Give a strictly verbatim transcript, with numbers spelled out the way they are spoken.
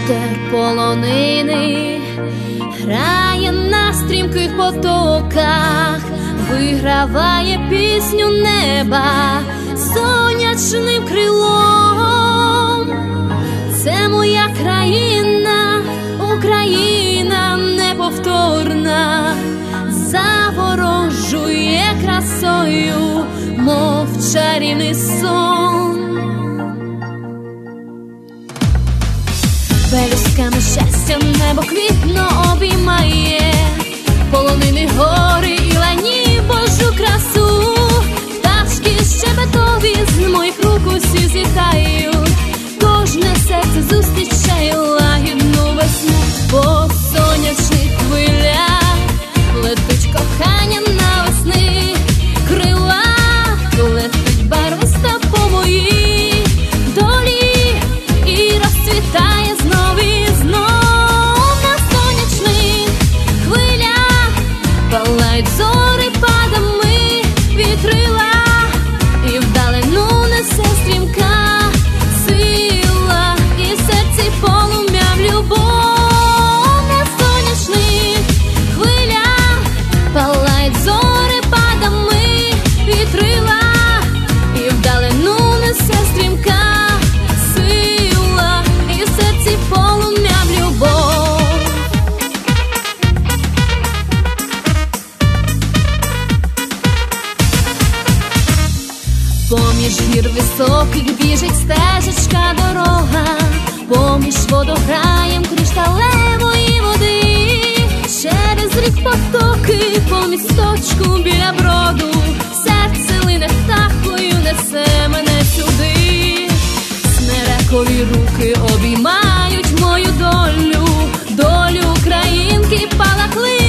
Вітер полонини грає на стрімких потоках, виграває пісню неба сонячним крилом. Це моя країна, Україна неповторна, заворожує красою, мов чарівний сон. Пелюстками щастя небо квітно обіймає, полонини гори і лані Божу красу. Пташки щебетові з моїх рук усі злітають, кожне серце зустрічає лагідну весну. По сонячних хвилях летить кохання на весни, крила летить барвиста по моїй долі і розцвітає знов і знов. На сонячних хвилях палають зорепадами вітрила, і вдалину несе стрімка сила, і в серці полум'я в любов. На сонячних хвилях палають зорепадами вітрила, і вдалину несе стрімка сила, і в серці полум'я в любов. Поміж гір високих біжить стежечка дорога, поміж водограєм кришталевої води, через рік потоки по місточку біля броду, серце лине птахою, несе мене сюди. Смерекові руки обіймають мою долю, долю українки палахли.